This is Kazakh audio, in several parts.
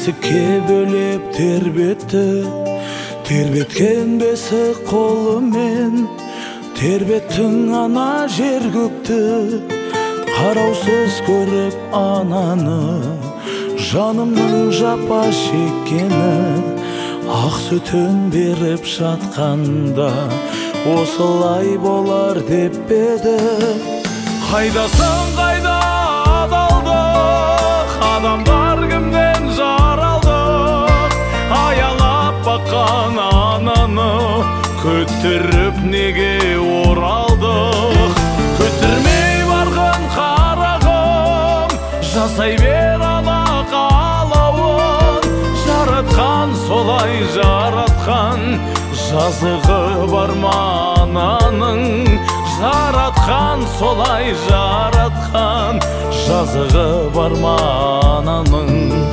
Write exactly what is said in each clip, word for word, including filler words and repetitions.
бесікке бөлеп тербетті, тербеткен бесік қолымен, тербеттің ана жер көкті. Қараусыз көріп ананы, жанымның жапа шеккені, ақ сүтін беріп жатқанда осылай болар деп еді. Қайдасың, қайда адалдық, адамдар кімнен жаралдық, аялап баққан ананы күттіріп неге оралдық. Күттірмей барған қарағым, жасай бер ана қалауын, жаратқан солай жаратқан, жазығы бар ма ананың. Жаратқан солай жаратқан, жазығы бар ма ананың.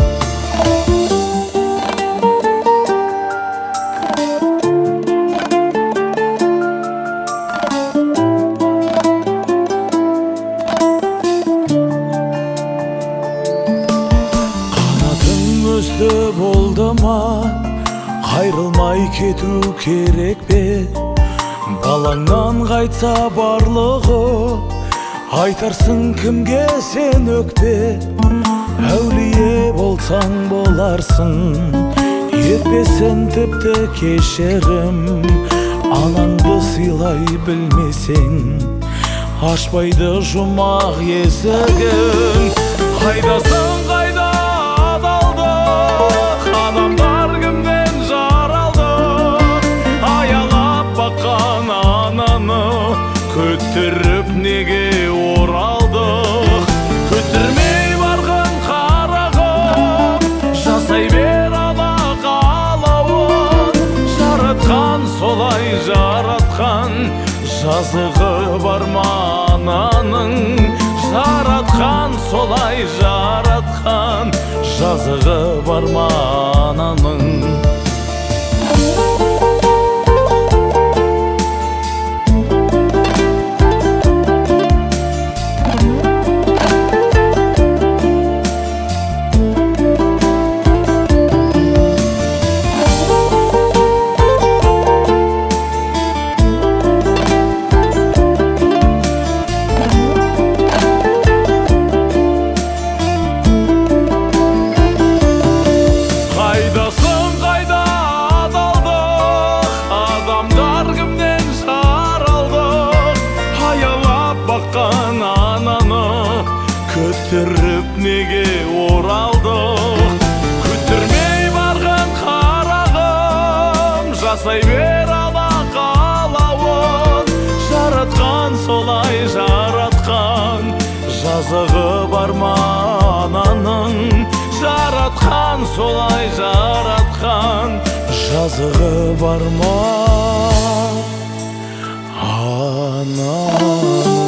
Қанатың өсті болды ма, қайрылмай кету керек пе? Балаңнан қайтса барлығы, айтарсың кімге сен өкпе? Әулие болсаң боларсың, етпесін тіпті кешірім. Анаңды сыйлай білмесең, ашпайды жұмақ есігін. Қайдасың, қайда адалдық, адамдар кімнен жаралдық, аялап баққан ананы күттіріп неге оралдық. Күттірмей барған қарағым, жасай бер ана қалауын, жаратқан солай жаратқан, жазығы бар ма ананың. Жаратқан солай жаратқан, жазығы бар ма ананың. Күттіріп неге оралдық? Күттірмей барған қарағым, жасай бер ана қалауын, жаратқан солай жаратқан, жазығы бар ма ананың. Жаратқан солай жаратқан, жазығы бар ма ананың.